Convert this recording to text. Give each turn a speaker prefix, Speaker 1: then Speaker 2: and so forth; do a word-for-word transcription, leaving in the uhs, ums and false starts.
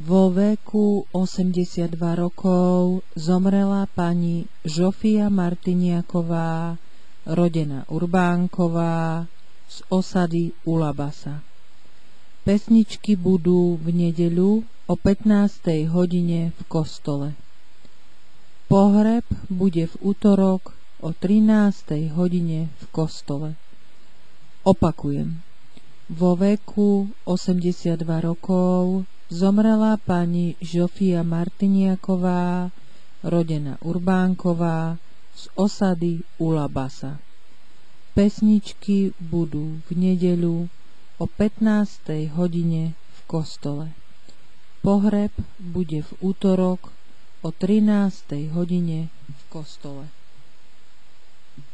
Speaker 1: Vo veku osemdesiatdva rokov zomrela pani Žofia Martiniaková, rodená Urbánková, z osady Ulabasa. Pesničky budú v nedeľu o pätnástej hodine v kostole. Pohreb bude v utorok o trinástej hodine v kostole. Opakujem. Vo veku osemdesiatdva rokov zomrela pani Žofia Martiniaková, rodená Urbánková, z osady Ulabasa. Pesničky budú v nedeľu o pätnástej hodine v kostole. Pohreb bude v utorok o trinástej hodine v kostole.